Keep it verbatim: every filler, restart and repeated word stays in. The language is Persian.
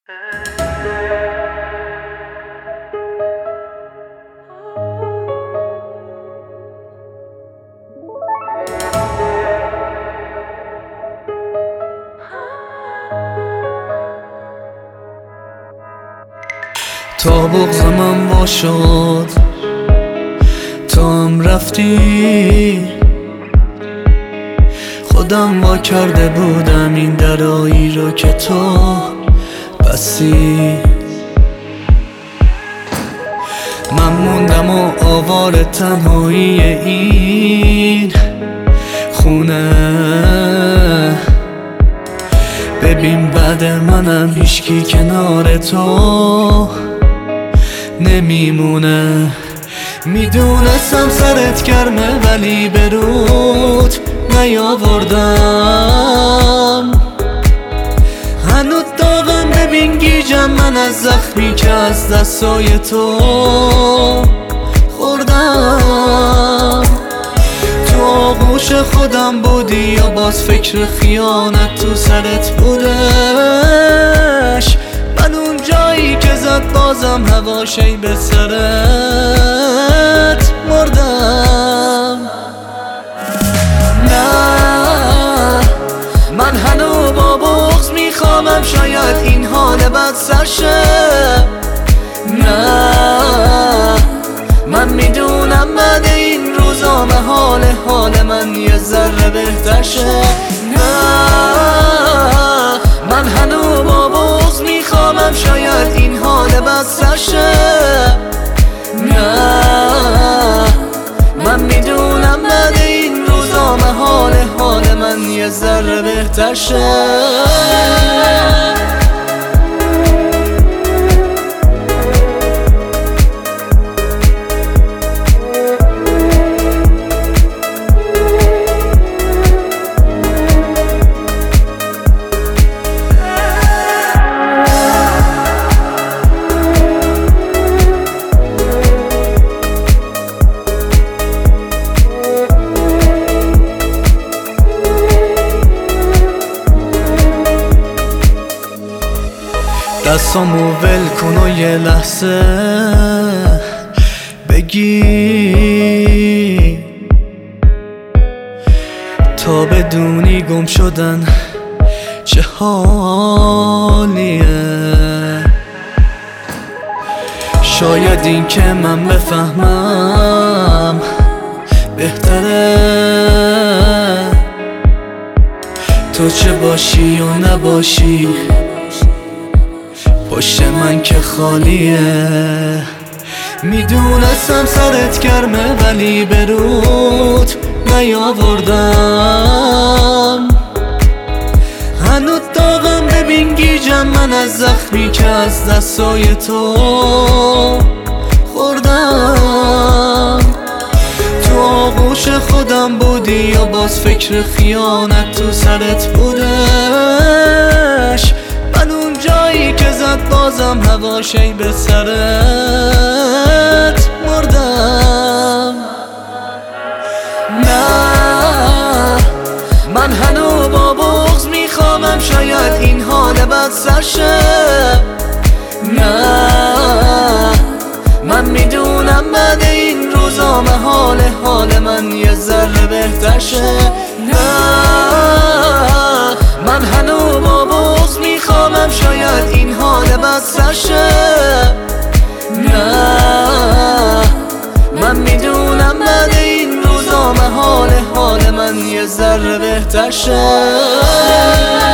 تا بغض من وا شد تو هم رفتی، خودم وا کرده بودم این درایی رو که تو بستی. من موندم و آوار تنهایی این خونه، ببین بعد منم هیچکی کنار تو نمیمونه. میدونستم سرت گرمه ولی به رود نیاوردم، هنوز داغم ببین گیجم من از زخمی که از دستای تو خوردم. تو آغوش خودم بودی یا باز فکر خیانت تو سرت بودش؟ من اون جایی که زد بازم هواشی به سرت مردم. نه من هنو با بغض میخوامم شاید این حال بد سر شه. نه من میدونم بعد این روزا حال حال من یه ذره بهتر شه. نه من هنو با بغض میخوامم شاید این حال بد سر شه. نه من میدونم بعد این روزا حال حال من یه ذره بهتر شه. دستامو ول کن و یه لحظه بگی تا بدونی گم شدن چه حالیه. شاید این که من بفهمم بهتره، تو چه باشی و نباشی پشت من که خالیه. میدونستم سرت گرمه ولی به رود نیاوردم، هنوز داغم ببین گیجم من از زخمی که از دستای تو خوردم. تو آغوش خودم بودی یا باز فکر خیانت تو سرت بودش؟ من اون جایی که زد بازم هواشی به سرت مردم. نه من هنو با بغض میخوامم شاید این حال بد سر شه. نه من میدونم بعد این روزا حال حال من یه ذره بهتر شه. نه من هنو با بغض میخوامم شاید این حال بد سر شه. نه من میدونم بعد این روزا حال حال من یه ذره بهتر شه.